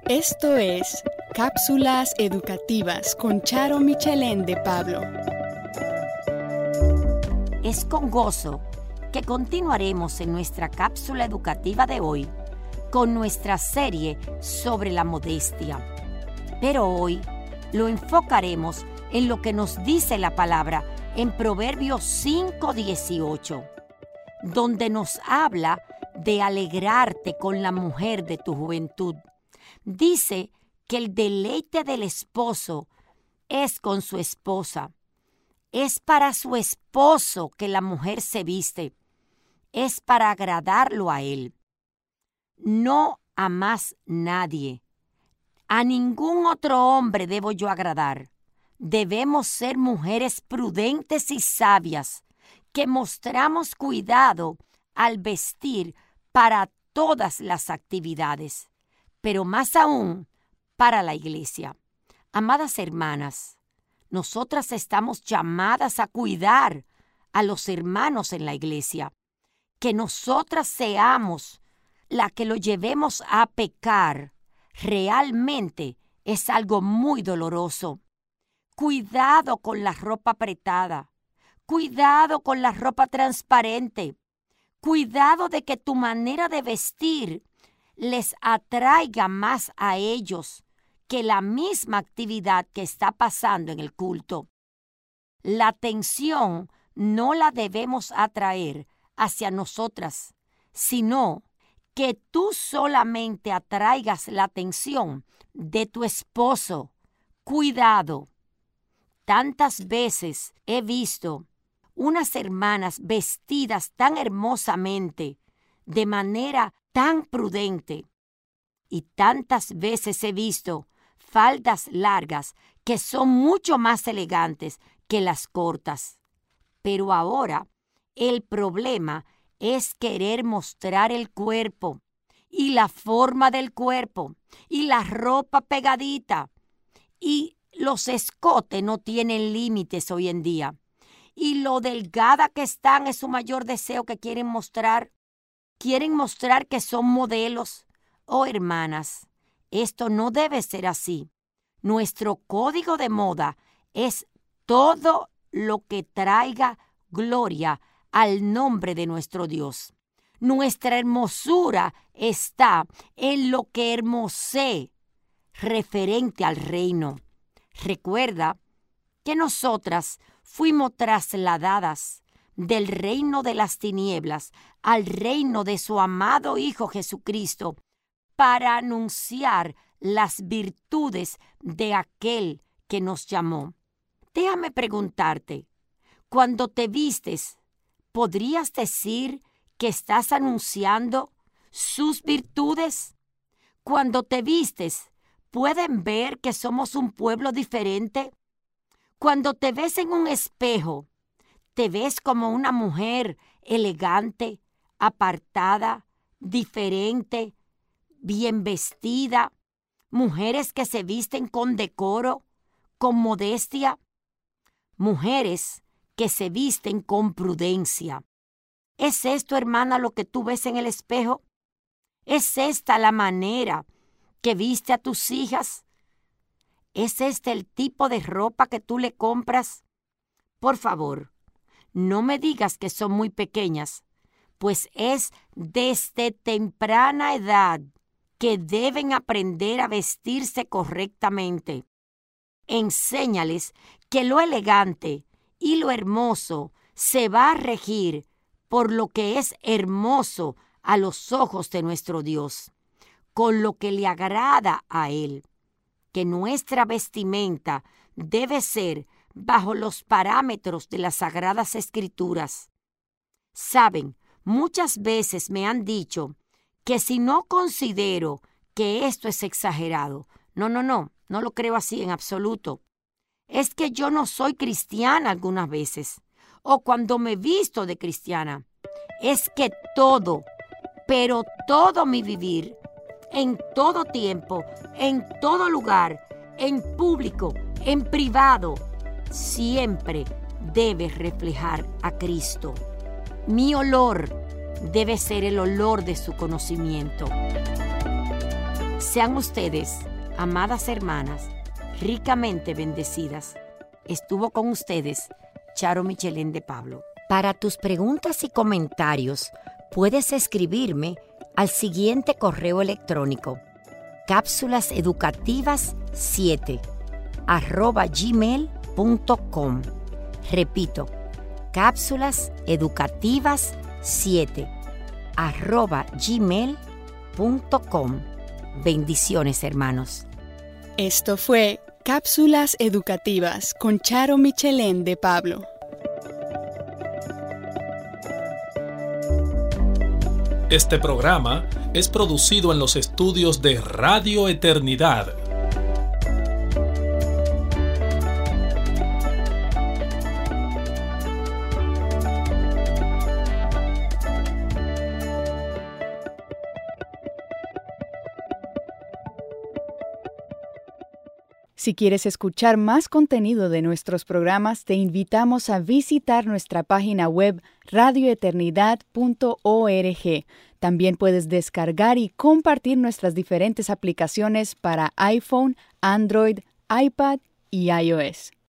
Esto es Cápsulas Educativas con Charo Michelén de Pablo. Es con gozo que continuaremos en nuestra cápsula educativa de hoy con nuestra serie sobre la modestia. Pero hoy lo enfocaremos en lo que nos dice la palabra en Proverbios 5:18, donde nos habla de alegrarte con la mujer de tu juventud. Dice que el deleite del esposo es con su esposa. Es para su esposo que la mujer se viste. Es para agradarlo a él. No a más nadie. A ningún otro hombre debo yo agradar. Debemos ser mujeres prudentes y sabias, que mostramos cuidado al vestir para todas las actividades, pero más aún para la iglesia. Amadas hermanas, nosotras estamos llamadas a cuidar a los hermanos en la iglesia. Que nosotras seamos la que lo llevemos a pecar realmente es algo muy doloroso. Cuidado con la ropa apretada. Cuidado con la ropa transparente. Cuidado de que tu manera de vestir les atraiga más a ellos que la misma actividad que está pasando en el culto. La atención no la debemos atraer hacia nosotras, sino que tú solamente atraigas la atención de tu esposo. Cuidado. Tantas veces he visto unas hermanas vestidas tan hermosamente, de manera tan prudente, y tantas veces he visto faldas largas que son mucho más elegantes que las cortas. Pero ahora el problema es querer mostrar el cuerpo y la forma del cuerpo y la ropa pegadita. Y los escotes no tienen límites hoy en día. Y lo delgada que están es su mayor deseo que quieren mostrar. Quieren mostrar que son modelos. Oh, hermanas, esto no debe ser así. Nuestro código de moda es todo lo que traiga gloria al nombre de nuestro Dios. Nuestra hermosura está en lo que hermosee referente al reino. Recuerda que nosotras fuimos trasladadas del reino de las tinieblas al reino de su amado Hijo Jesucristo para anunciar las virtudes de aquel que nos llamó. Déjame preguntarte, cuando te vistes, ¿podrías decir que estás anunciando sus virtudes? Cuando te vistes, ¿pueden ver que somos un pueblo diferente? Cuando te ves en un espejo, ¿te ves como una mujer elegante, apartada, diferente, bien vestida? Mujeres que se visten con decoro, con modestia. Mujeres que se visten con prudencia. ¿Es esto, hermana, lo que tú ves en el espejo? ¿Es esta la manera que viste a tus hijas? ¿Es este el tipo de ropa que tú le compras? Por favor, no me digas que son muy pequeñas, pues es desde temprana edad que deben aprender a vestirse correctamente. Enséñales que lo elegante y lo hermoso se va a regir por lo que es hermoso a los ojos de nuestro Dios, con lo que le agrada a Él. Que nuestra vestimenta debe ser bajo los parámetros de las Sagradas Escrituras. Saben, muchas veces me han dicho que si no considero que esto es exagerado, no lo creo así en absoluto. Es que yo no soy cristiana algunas veces, o cuando me visto de cristiana. Es que todo, pero todo mi vivir, en todo tiempo, en todo lugar, en público, en privado, siempre debe reflejar a Cristo. Mi olor debe ser el olor de su conocimiento. Sean ustedes, amadas hermanas, ricamente bendecidas. Estuvo con ustedes Charo Michelén de Pablo. Para tus preguntas y comentarios, puedes escribirme al siguiente correo electrónico: cápsulaseducativas7@gmail.com. Repito, cápsulaseducativas7@gmail.com. Bendiciones, hermanos. Esto fue Cápsulas Educativas con Charo Michelén de Pablo. Este programa es producido en los estudios de Radio Eternidad. Si quieres escuchar más contenido de nuestros programas, te invitamos a visitar nuestra página web radioeternidad.org. También puedes descargar y compartir nuestras diferentes aplicaciones para iPhone, Android, iPad y iOS.